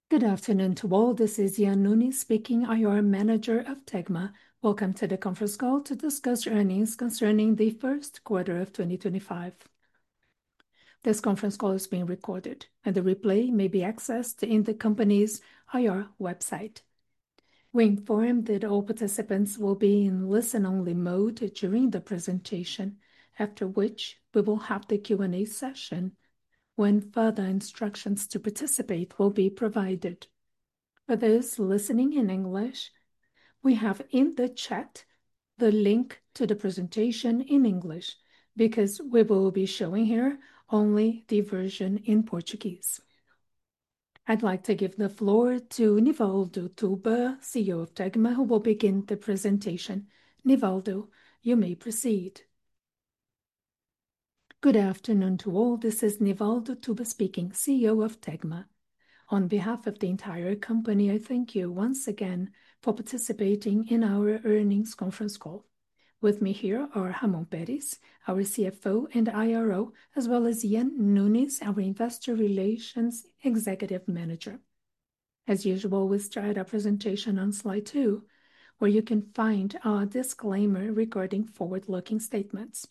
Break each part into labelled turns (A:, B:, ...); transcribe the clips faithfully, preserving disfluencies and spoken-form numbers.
A: Good afternoon to all. This is Ian Nunes speaking, I R Manager of Tegma. Welcome to the conference call to discuss earnings concerning the first quarter of twenty twenty-five. This conference call is being recorded, and the replay may be accessed in the company's I R website. We inform that all participants will be in listen-only mode during the presentation, after which we will have the Q and A session, when further instructions to participate will be provided. For those listening in English, we have in the chat the link to the presentation in English, because we will be showing here only the version in Portuguese. I'd like to give the floor to Nivaldo Tuba, C E O of Tegma, who will begin the presentation. Nivaldo, you may proceed. Good afternoon to all. This is Nivaldo Tuba speaking, C E O of Tegma. On behalf of the entire company, I thank you once again for participating in our earnings conference call. With me here are Ramon Peres, our C F O and I R O, as well as Ian Nunes, our Investor Relations Executive Manager. As usual, we start our presentation on slide two, where you can find our disclaimer regarding forward-looking statements.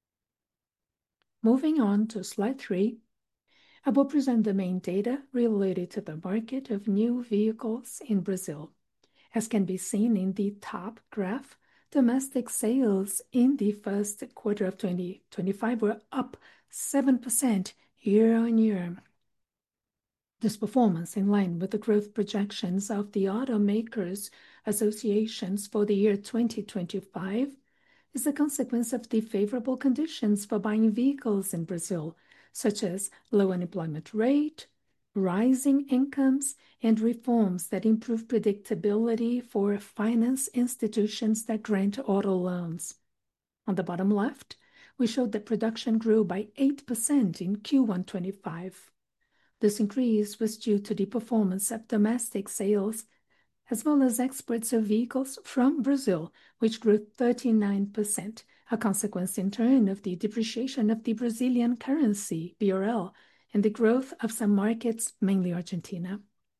A: Moving on to slide three, I will present the main data related to the market of new vehicles in Brazil. As can be seen in the top graph, domestic sales in the first quarter of twenty twenty-five were up seven percent year-on-year. This performance, in line with the growth projections of the automakers associations for the year twenty twenty-five, is a consequence of the favorable conditions for buying vehicles in Brazil, such as low unemployment rate, rising incomes, and reforms that improve predictability for finance institutions that grant auto loans. On the bottom left, we showed that production grew by eight percent in Q one twenty-five. This increase was due to the performance of domestic sales, as well as exports of vehicles from Brazil, which grew thirty-nine percent, a consequence in turn of the depreciation of the Brazilian currency, B R L, and the growth of some markets, mainly Argentina.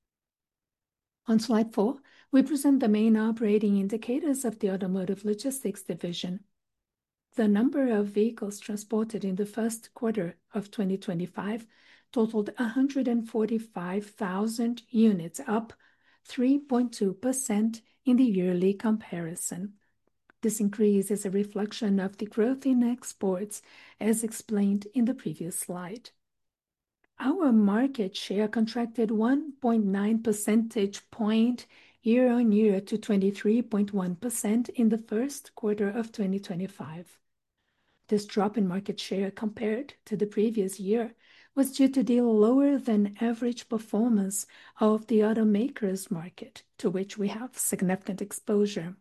A: On slide four, we present the main operating indicators of the Automotive Logistics division. The number of vehicles transported in the first quarter of twenty twenty-five totaled one hundred forty-five thousand units, up three point two percent in the yearly comparison. This increase is a reflection of the growth in exports, as explained in the previous slide. Our market share contracted one point nine percentage point year-on-year to twenty-three point one percent in the first quarter of twenty twenty-five. This drop in market share compared to the previous year was due to the lower than average performance of the automakers market, to which we have significant exposure.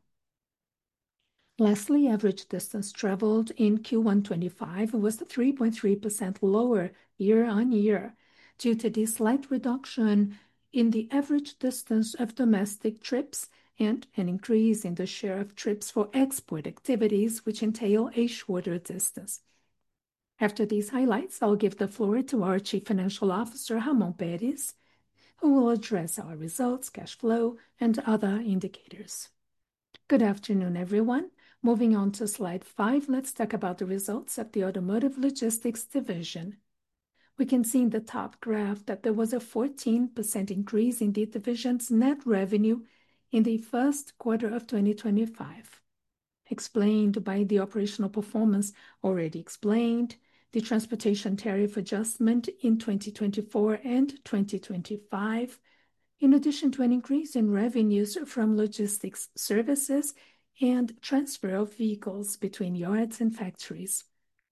A: Lastly, average distance traveled in Q one twenty-five was three point three percent lower year-on-year, due to the slight reduction in the average distance of domestic trips and an increase in the share of trips for export activities, which entail a shorter distance. After these highlights, I'll give the floor to our Chief Financial Officer, Ramon Peres, who will address our results, cash flow, and other indicators. Good afternoon, everyone. Moving on to slide five, let's talk about the results of the Automotive Logistics division. We can see in the top graph that there was a fourteen percent increase in the division's net revenue in the first quarter of twenty twenty-five, explained by the operational performance already explained, the transportation tariff adjustment in twenty twenty-four and twenty twenty-five, in addition to an increase in revenues from logistics services and transfer of vehicles between yards and factories.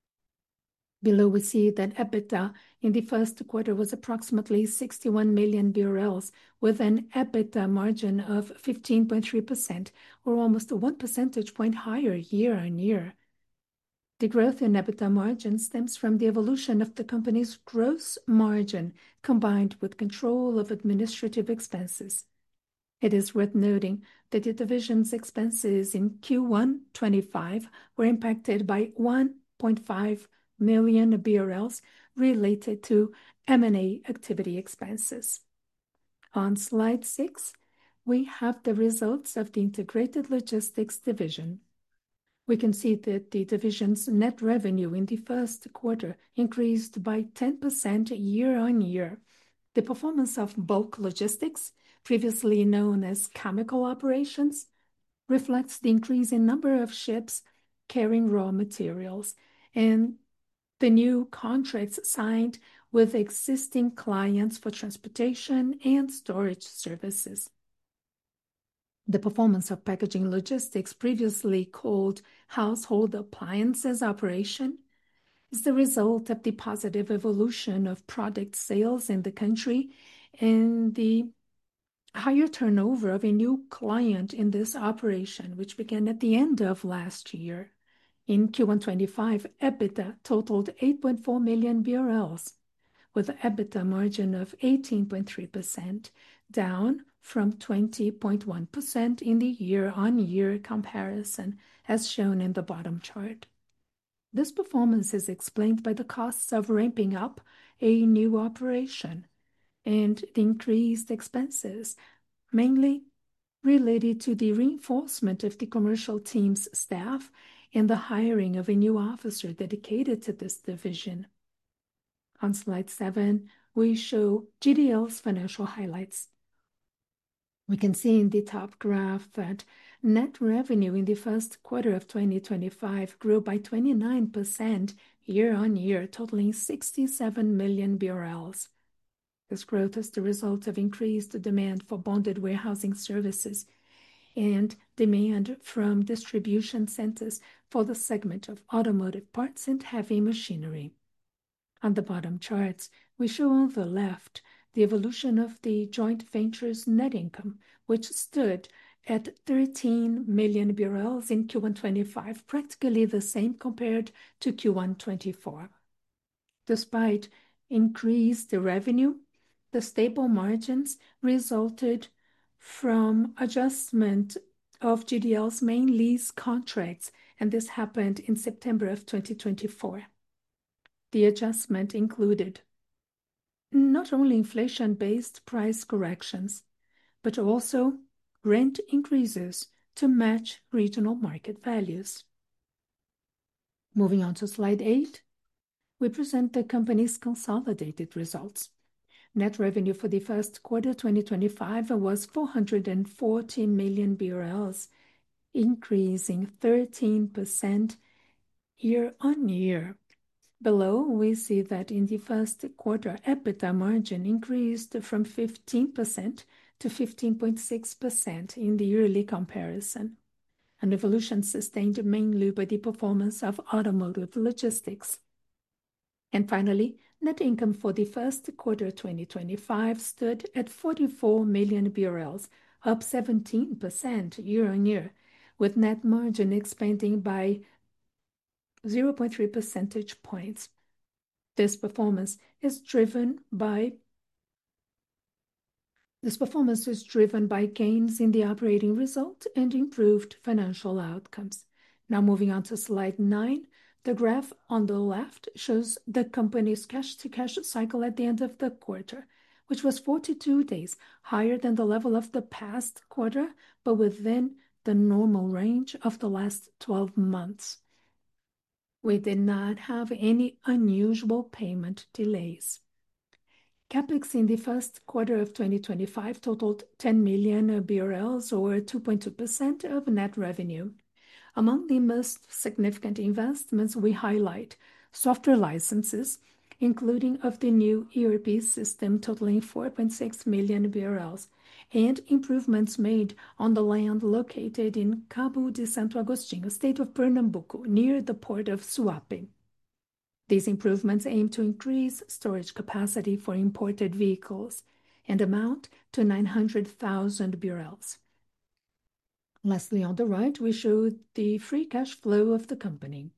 A: Below, we see that EBITDA in the first quarter was approximately sixty-one million B R L, with an EBITDA margin of fifteen point three percent, or almost one percentage point higher year-on-year. The growth in EBITDA margin stems from the evolution of the company's gross margin, combined with control of administrative expenses. It is worth noting that the division's expenses in Q one twenty-five were impacted by one point five million B R L related to M and A activity expenses. On slide six, we have the results of the Integrated Logistics Division. We can see that the division's net revenue in the first quarter increased by ten percent year-on-year. The performance of bulk logistics, previously known as chemical operations, reflects the increase in number of ships carrying raw materials and the new contracts signed with existing clients for transportation and storage services. The performance of packaging logistics, previously called household appliances operation, is the result of the positive evolution of product sales in the country and the higher turnover of a new client in this operation, which began at the end of last year. In Q one twenty-five, EBITDA totaled eight point four million B R L, with an EBITDA margin of eighteen point three percent, down from twenty point one percent in the year-on-year comparison, as shown in the bottom chart. This performance is explained by the costs of ramping up a new operation and the increased expenses, mainly related to the reinforcement of the commercial team's staff and the hiring of a new officer dedicated to this division. On slide seven, we show G D L's financial highlights. We can see in the top graph that net revenue in the first quarter of twenty twenty-five grew by twenty-nine percent year-on-year, totaling sixty-seven million B R L. This growth is the result of increased demand for bonded warehousing services and demand from distribution centers for the segment of automotive parts and heavy machinery. On the bottom charts, we show on the left the evolution of the joint venture's net income, which stood at thirteen million B R L in Q one twenty-five, practically the same compared to Q one twenty-four. Despite increased revenue, the stable margins resulted from adjustment of G D L's main lease contracts, and this happened in September of twenty twenty-four. The adjustment included not only inflation-based price corrections, but also rent increases to match regional market values. Moving on to slide eight, we present the company's consolidated results. Net revenue for the first quarter twenty twenty-five was four hundred forty million B R L, increasing thirteen percent year-on-year. Below, we see that in the first quarter, EBITDA margin increased from fifteen percent to fifteen point six percent in the yearly comparison, an evolution sustained mainly by the performance of automotive logistics. And finally, net income for the first quarter twenty twenty-five stood at forty-four million B R L, up seventeen percent year-on-year, with net margin expanding by zero point three percentage points. This performance is driven by This performance is driven by gains in the operating result and improved financial outcomes. Now moving on to slide nine, the graph on the left shows the company's cash-to-cash cycle at the end of the quarter, which was forty-two days, higher than the level of the past quarter, but within the normal range of the last twelve months. We did not have any unusual payment delays. CapEx in the first quarter of twenty twenty-five totaled ten million B R L, or two point two percent of net revenue. Among the most significant investments, we highlight software licenses, including of the new E R P system totaling four point six million B R L, and improvements made on the land located in Cabo de Santo Agostinho, state of Pernambuco, near the port of Suape. These improvements aim to increase storage capacity for imported vehicles and amount to nine hundred thousand B R L. Lastly, on the right, we show the free cash flow of the company,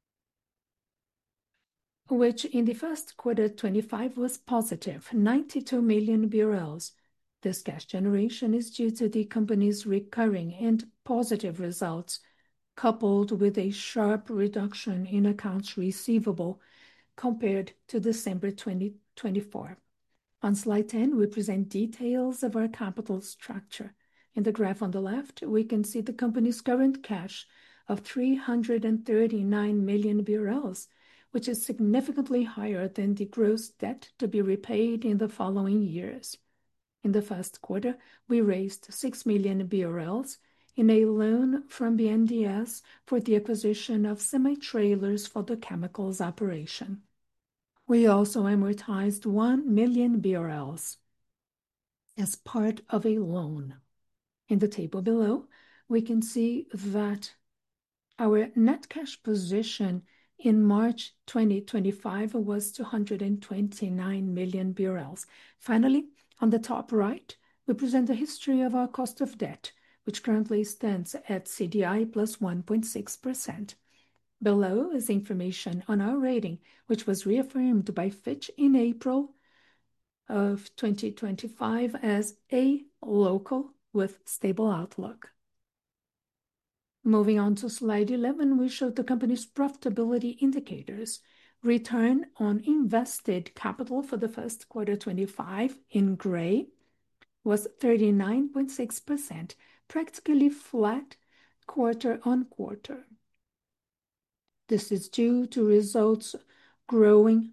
A: which in the first quarter twenty-five was positive, ninety-two million B R L. This cash generation is due to the company's recurring and positive results, coupled with a sharp reduction in accounts receivable compared to December twenty twenty-four. On slide ten, we present details of our capital structure. In the graph on the left, we can see the company's current cash of three hundred thirty-nine million B R L, which is significantly higher than the gross debt to be repaid in the following years. In the first quarter, we raised six million B R L in a loan from B N D E S for the acquisition of semi-trailers for the chemicals operation. We also amortized one million B R L as part of a loan. In the table below, we can see that our net cash position in March twenty twenty-five was two hundred twenty-nine million B R L. Finally, on the top right, we present the history of our cost of debt, which currently stands at C D I plus one point six percent. Below is information on our rating, which was reaffirmed by Fitch in April of twenty twenty-five as A local with stable outlook. Moving on to slide eleven, we show the company's profitability indicators. Return on invested capital for the first quarter twenty-five in gray was thirty-nine point six percent, practically flat quarter on quarter. This is due to results growing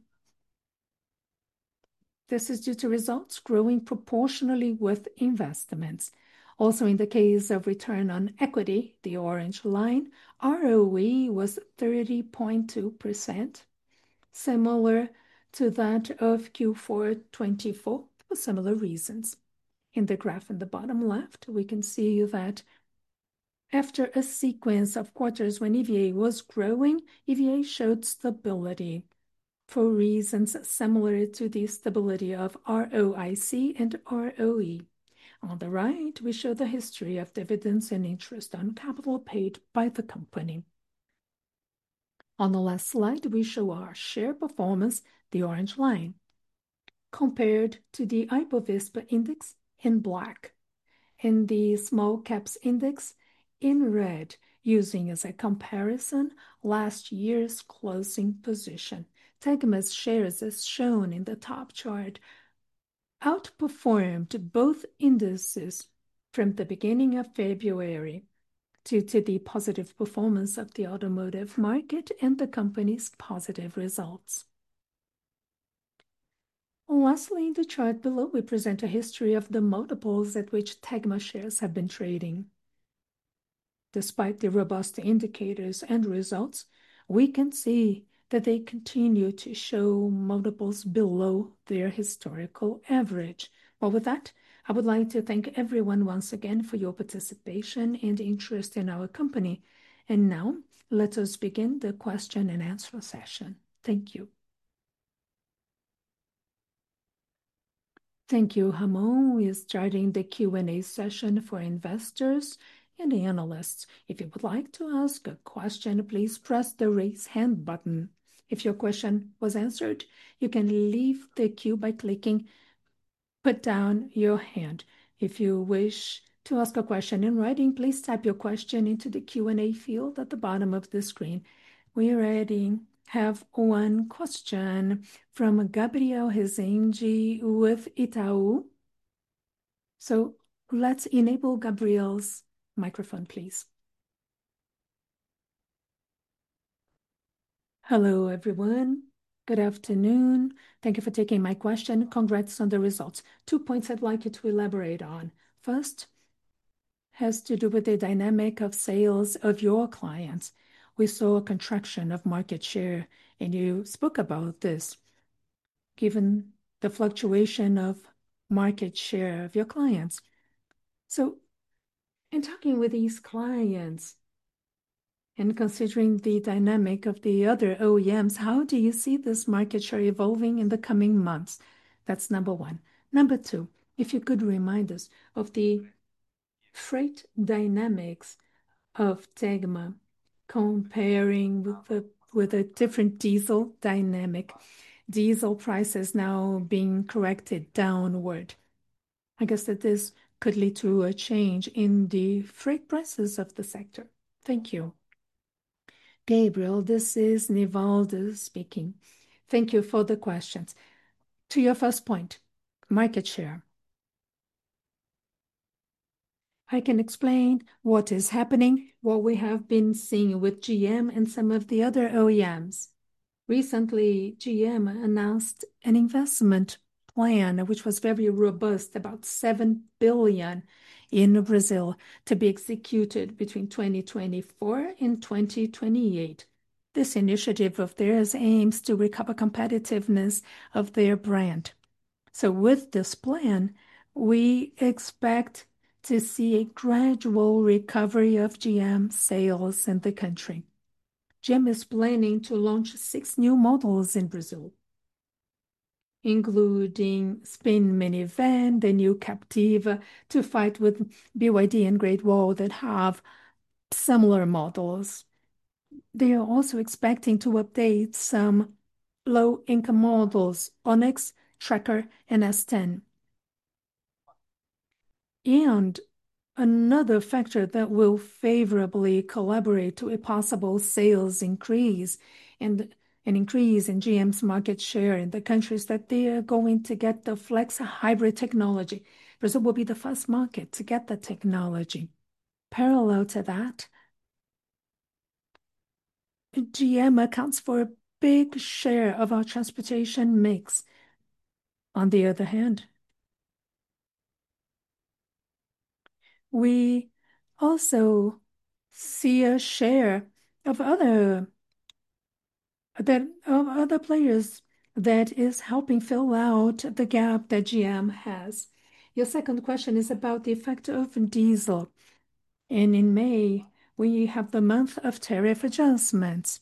A: This is due to results growing proportionally with investments. Also, in the case of return on equity, the orange line, R O E was thirty point two percent, similar to that of Q four twenty-four for similar reasons. In the graph in the bottom left, we can see that after a sequence of quarters when E V A was growing, E V A showed stability for reasons similar to the stability of R O I C and R O E. On the right, we show the history of dividends and interest on capital paid by the company. On the last slide, we show our share performance, the orange line, compared to the Ibovespa index in black, and the small caps index in red, using as a comparison last year's closing position. Tegma's shares, as shown in the top chart, outperformed both indices from the beginning of February due to the positive performance of the automotive market and the company's positive results. Lastly, in the chart below, we present a history of the multiples at which Tegma shares have been trading. Despite the robust indicators and results, we can see that they continue to show multiples below their historical average. Well, with that, I would like to thank everyone once again for your participation and interest in our company. And now, let us begin the question and answer session. Thank you. Thank you, Ramon. We are starting the Q and A session for investors and analysts. If you would like to ask a question, please press the raise hand button. If your question was answered, you can leave the queue by clicking put down your hand. If you wish to ask a question in writing, please type your question into the Q and A field at the bottom of the screen. We already have one question from Gabriel Rezende with Itaú. So let's enable Gabriel's microphone, please. Hello, everyone. Good afternoon. Thank you for taking my question. Congrats on the results. Two points I'd like you to elaborate on. First has to do with the dynamic of sales of your clients. We saw a contraction of market share, and you spoke about this, given the fluctuation of market share of your clients. So, in talking with these clients, and considering the dynamic of the other O E Ms, how do you see this market share evolving in the coming months? That's number one. Number two, if you could remind us of the freight dynamics of Tegma, comparing with the, with a different diesel dynamic. Diesel prices now being corrected downward. I guess that this could lead to a change in the freight prices of the sector. Thank you. Gabriel, this is Nivaldo speaking. Thank you for the questions. To your first point, market share. I can explain what is happening, what we have been seeing with G M and some of the other O E Ms. Recently, G M announced an investment plan which was very robust, about seven billion in Brazil, to be executed between twenty twenty-four and twenty twenty-eight. This initiative of theirs aims to recover competitiveness of their brand. So with this plan, we expect to see a gradual recovery of G M sales in the country. G M is planning to launch six new models in Brazil, including Spin Minivan, the new Captiva, to fight with B Y D and Great Wall that have similar models. They are also expecting to update some low-income models, Onix, Tracker, and S ten. And another factor that will favorably collaborate to a possible sales increase and an increase in G M's market share in the countries that they are going to get the flex hybrid technology. Brazil will be the first market to get the technology. Parallel to that, G M accounts for a big share of our transportation mix. On the other hand, we also see a share of other that of other players that is helping fill out the gap that G M has. Your second question is about the effect of diesel. And in May, we have the month of tariff adjustments.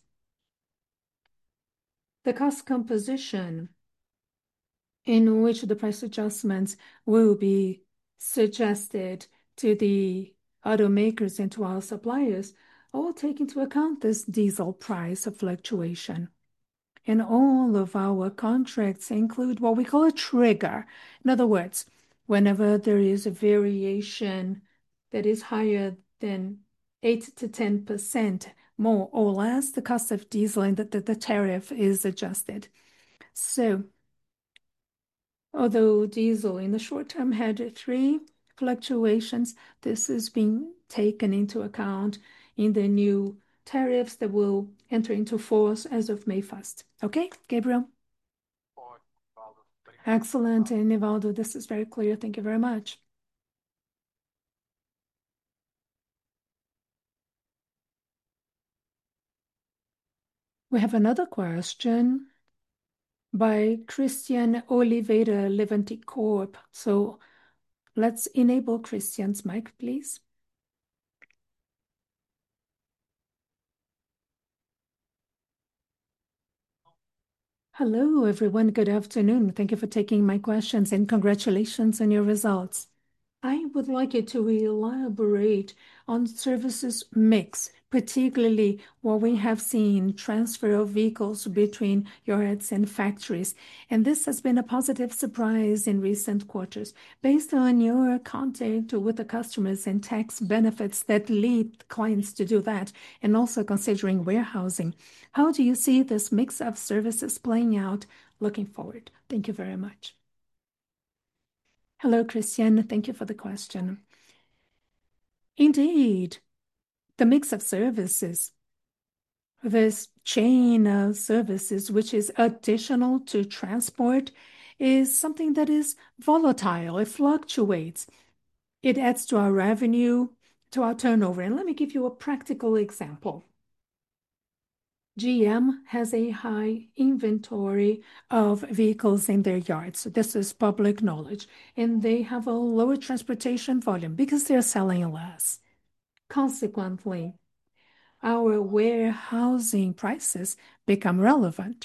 A: The cost composition in which the price adjustments will be suggested to the automakers and to our suppliers all take into account this diesel price fluctuation. And all of our contracts include what we call a trigger. In other words, whenever there is a variation that is higher than eight to ten percent more or less, the cost of diesel and the, the, the tariff is adjusted. So, although diesel in the short term had three fluctuations, this is being taken into account in the new tariffs that will enter into force as of May first. Okay, Gabriel? Excellent, and Nivaldo, this is very clear. Thank you very much. We have another question by Christian Oliveira Levante Corp. So let's enable Christian's mic, please. Hello, everyone. Good afternoon. Thank you for taking my questions and congratulations on your results. I would like you to elaborate on services mix, particularly what we have seen transfer of vehicles between yards and factories. And this has been a positive surprise in recent quarters. Based on your contact with the customers and tax benefits that lead clients to do that, and also considering warehousing, how do you see this mix of services playing out looking forward? Thank you very much. Hello, Christian. Thank you for the question. Indeed, the mix of services, this chain of services, which is additional to transport, is something that is volatile. It fluctuates. It adds to our revenue, to our turnover. And let me give you a practical example. G M has a high inventory of vehicles in their yards. This is public knowledge. And they have a lower transportation volume because they're selling less. Consequently, our warehousing prices become relevant.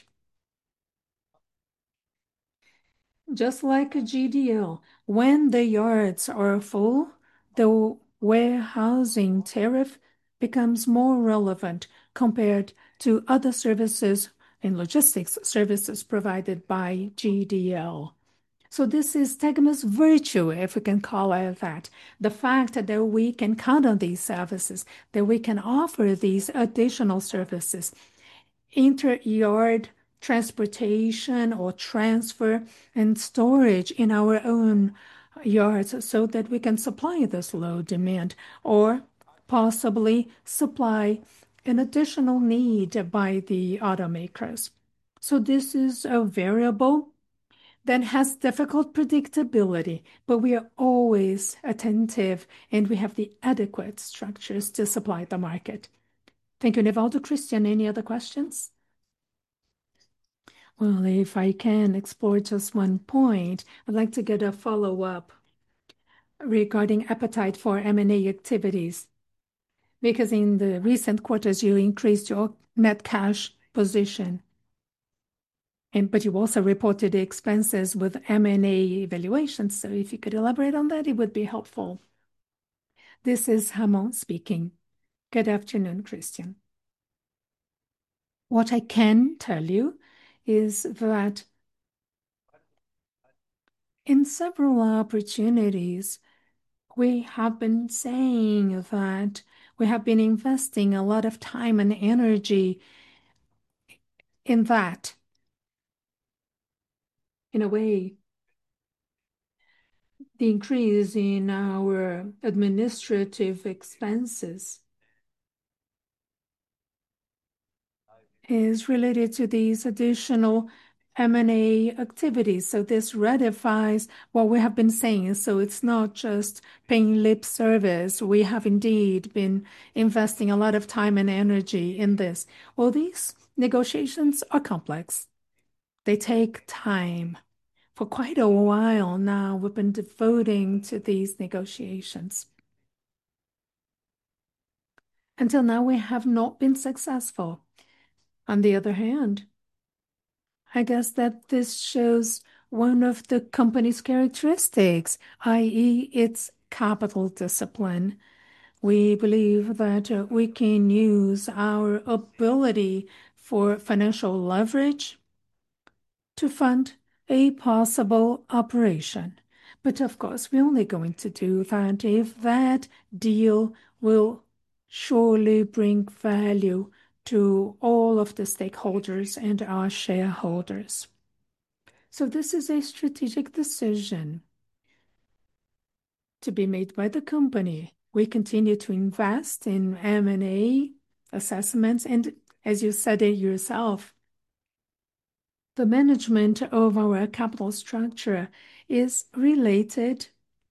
A: Just like a G D L, when the yards are full, the warehousing tariff becomes more relevant compared to other services and logistics services provided by G D L. So this is Tegma's virtue, if we can call it that. The fact that we can count on these services, that we can offer these additional services. Inter-yard transportation or transfer and storage in our own yards so that we can supply this low demand, or possibly supply an additional need by the automakers. So this is a variable that has difficult predictability, but we are always attentive and we have the adequate structures to supply the market. Thank you, Nivaldo. Christian, any other questions? Well, if I can explore just one point, I'd like to get a follow-up regarding appetite for M and A activities, because in the recent quarters, you increased your net cash position, and but you also reported the expenses with M and A evaluations. So if you could elaborate on that, it would be helpful. This is Ramon speaking. Good afternoon, Christian. What I can tell you is that in several opportunities, we have been saying that we have been investing a lot of time and energy in that. In a way, the increase in our administrative expenses is related to these additional M and A activities. So this ratifies what we have been saying. So it's not just paying lip service. We have indeed been investing a lot of time and energy in this. Well, these negotiations are complex. They take time. For quite a while now, we've been devoting to these negotiations. Until now, we have not been successful. On the other hand, I guess that this shows one of the company's characteristics, that is its capital discipline. We believe that uh, we can use our ability for financial leverage to fund a possible operation. But of course, we're only going to do that if that deal will surely bring value to all of the stakeholders and our shareholders. So this is a strategic decision to be made by the company. We continue to invest in M and A assessments, and as you said it yourself, the management of our capital structure is related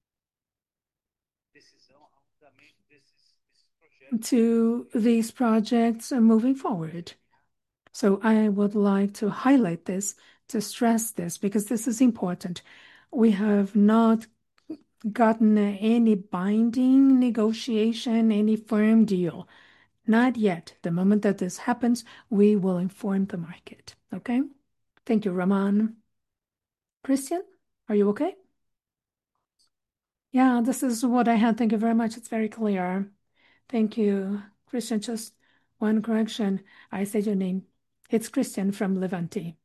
A: to these projects moving forward. So I would like to highlight this, to stress this, because this is important. We have not gotten any binding negotiation, any firm deal. Not yet. The moment that this happens, we will inform the market. Okay? Thank you, Ramon. Christian, are you okay? Yeah, this is what I had. Thank you very much. It's very clear. Thank you. Christian, just one correction. I said your name. It's Christian from Levante.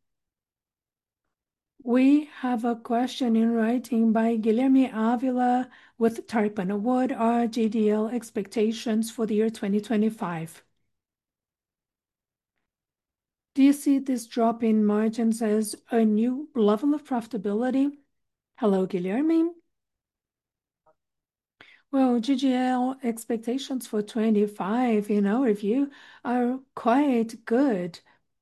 A: We have a question in writing by Guilherme Avila with Tarpon. What are G D L expectations for the year twenty twenty-five? Do you see this drop in margins as a new level of profitability? Hello, Guilherme. Well, G D L expectations for twenty-five, in our view, are quite good.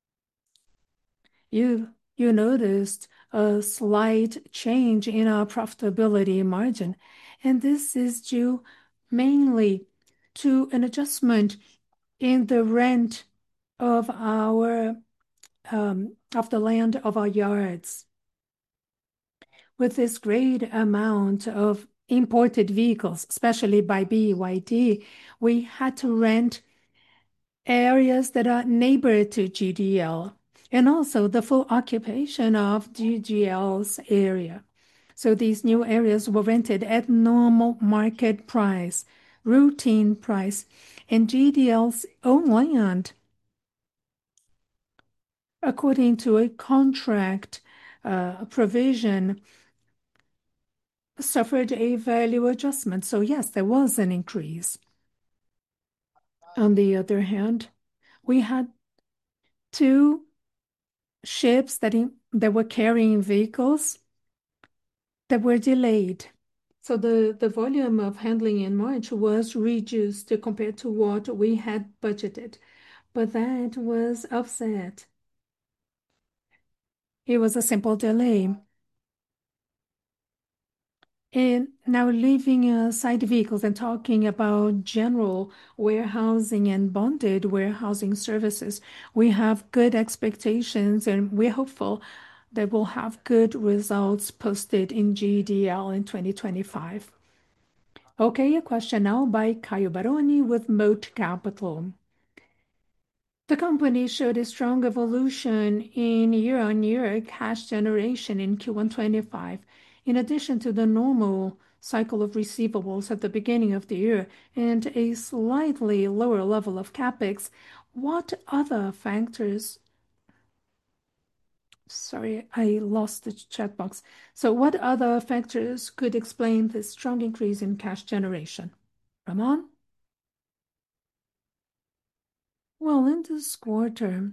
A: You you noticed a slight change in our profitability margin, and this is due mainly to an adjustment in the rent of our um, of the land of our yards. With this great amount of imported vehicles, especially by B Y D, we had to rent areas that are neighbor to G D L, and also the full occupation of G D L's area. So these new areas were rented at normal market price, routine price, and G D L's own land, according to a contract uh, provision, suffered a value adjustment. So yes, there was an increase. On the other hand, we had to ships that in, that were carrying vehicles that were delayed. So the, the volume of handling in March was reduced compared to what we had budgeted, but that was offset. It was a simple delay. And now leaving aside vehicles and talking about general warehousing and bonded warehousing services, we have good expectations and we're hopeful that we'll have good results posted in G D L in twenty twenty-five. Okay, a question now by Caio Baroni with Moat Capital. The company showed a strong evolution in year-on-year cash generation in Q one twenty-five, in addition to the normal cycle of receivables at the beginning of the year and a slightly lower level of CapEx. What other factors? Sorry, I lost the chat box. So, what other factors could explain this strong increase in cash generation? Ramon? Well, in this quarter,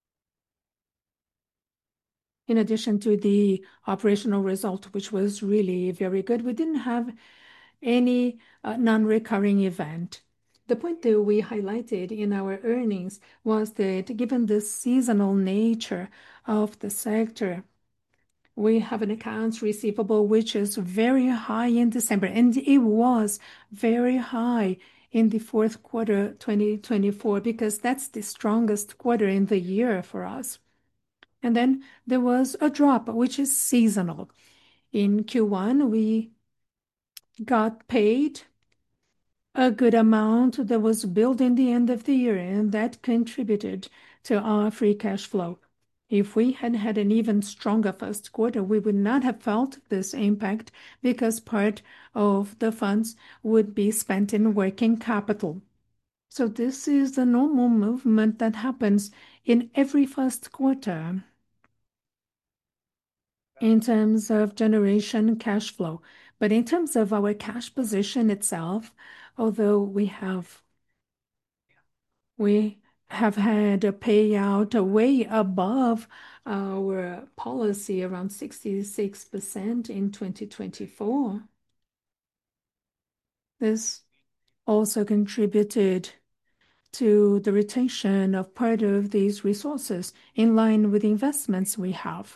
A: in addition to the operational result, which was really very good, we didn't have any uh, non-recurring event. The point that we highlighted in our earnings was that given the seasonal nature of the sector, we have an accounts receivable which is very high in December, and it was very high in the fourth quarter twenty twenty-four because that's the strongest quarter in the year for us. And then there was a drop, which is seasonal. In Q one, we got paid a good amount that was billed in the end of the year, and that contributed to our free cash flow. If we had had an even stronger first quarter, we would not have felt this impact because part of the funds would be spent in working capital. So this is the normal movement that happens in every first quarter in terms of generation cash flow. But in terms of our cash position itself, although we have we have had a payout way above our policy around sixty-six percent in twenty twenty-four, this also contributed to the retention of part of these resources in line with the investments we have.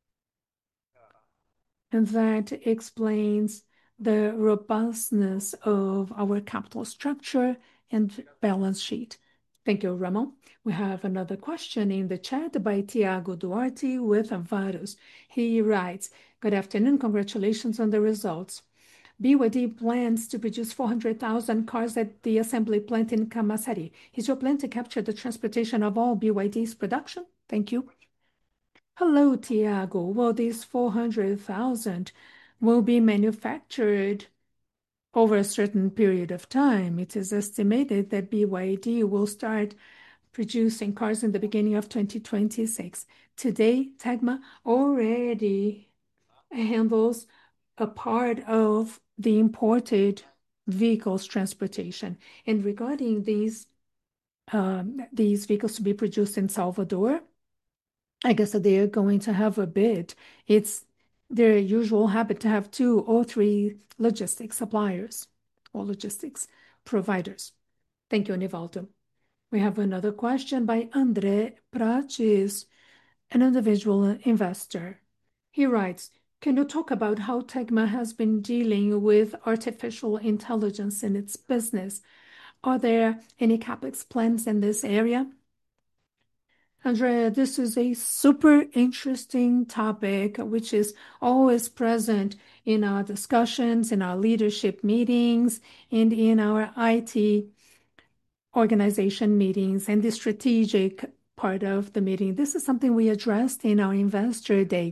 A: And that explains the robustness of our capital structure and balance sheet. Thank you, Ramon. We have another question in the chat by Tiago Duarte with Varus. He writes, "Good afternoon, congratulations on the results. B Y D plans to produce four hundred thousand cars at the assembly plant in Camaçari. Is your plan to capture the transportation of all B Y D's production? Thank you." Hello, Tiago. Well, these four hundred thousand will be manufactured over a certain period of time. It is estimated that B Y D will start producing cars in the beginning of twenty twenty-six. Today, Tegma already handles a part of the imported vehicles transportation. And regarding these um, these vehicles to be produced in Salvador, I guess that they are going to have a bid. It's their usual habit to have two or three logistics suppliers or logistics providers. Thank you, Nivaldo. We have another question by André Prates, an individual investor. He writes, "Can you talk about how Tegma has been dealing with artificial intelligence in its business? Are there any CapEx plans in this area?" Andrea, this is a super interesting topic, which is always present in our discussions, in our leadership meetings, and in our I T organization meetings and the strategic part of the meeting. This is something we addressed in our Investor Day.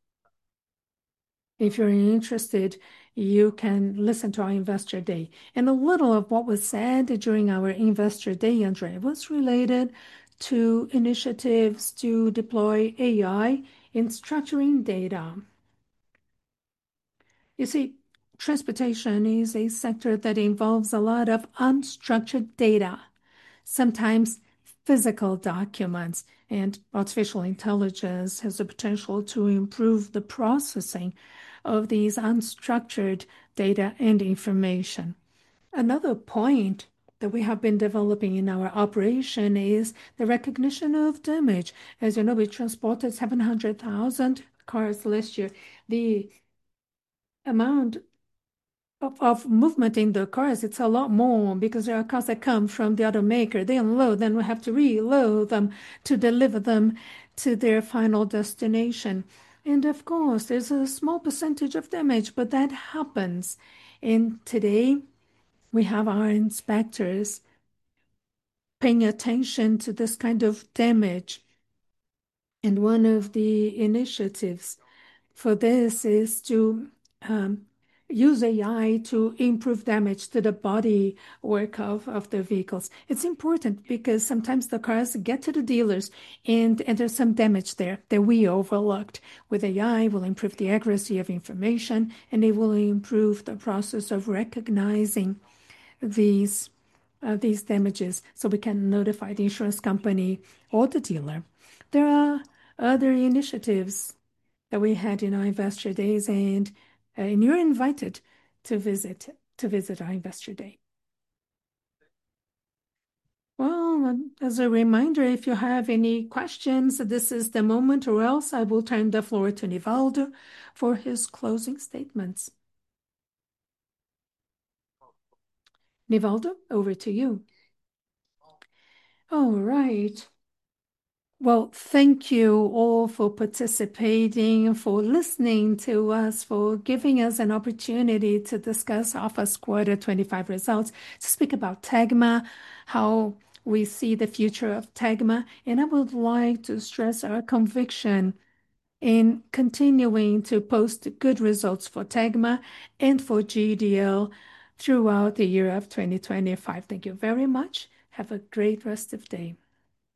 A: If you're interested, you can listen to our Investor Day. And a little of what was said during our Investor Day, Andrea, was related to initiatives to deploy A I in structuring data. You see, transportation is a sector that involves a lot of unstructured data, sometimes physical documents, and artificial intelligence has the potential to improve the processing of these unstructured data and information. Another point that we have been developing in our operation is the recognition of damage. As you know, we transported seven hundred thousand cars last year. The amount of, of movement in the cars, it's a lot more because there are cars that come from the automaker. They unload, then we have to reload them to deliver them to their final destination. And of course, there's a small percentage of damage, but that happens. And today, we have our inspectors paying attention to this kind of damage. And one of the initiatives for this is to um, use A I to improve damage to the body work of, of the vehicles. It's important because sometimes the cars get to the dealers and, and there's some damage there that we overlooked. With A I, will improve the accuracy of information and it will improve the process of recognizing these uh, these damages so we can notify the insurance company or the dealer. There are other initiatives that we had in our investor days, and, uh, and you're invited to visit to visit our investor day. Well, um, as a reminder, if you have any questions, this is the moment, or else I will turn the floor to Nivaldo for his closing statements. Nivaldo, over to you. All right. Well, thank you all for participating, for listening to us, for giving us an opportunity to discuss our first quarter twenty-five results, to speak about Tegma, how we see the future of Tegma. And I would like to stress our conviction in continuing to post good results for Tegma and for G D L throughout the year of twenty twenty-five. Thank you very much. Have a great rest of the day.